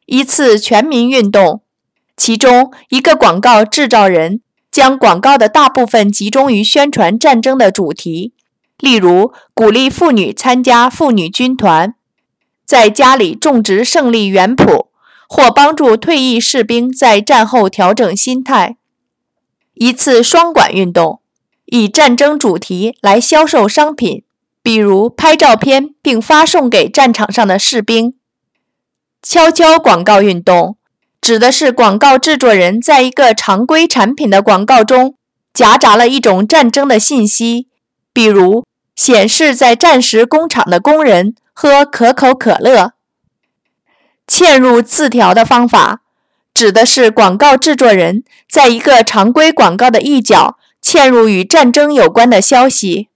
一次全民运动，其中一个广告制造人将广告的大部分集中于宣传战争的主题，例如鼓励妇女参加妇女军团，在家里种植胜利园圃，或帮助退役士兵在战后调整心态。一次双管运动，以战争主题来销售商品，比如拍照片并发送给战场上的士兵。悄悄广告运动指的是广告制作人在一个常规产品的广告中夹杂了一种战争的信息，比如显示在战时工厂的工人喝可口可乐。嵌入字条的方法指的是广告制作人在一个常规广告的一角嵌入与战争有关的消息。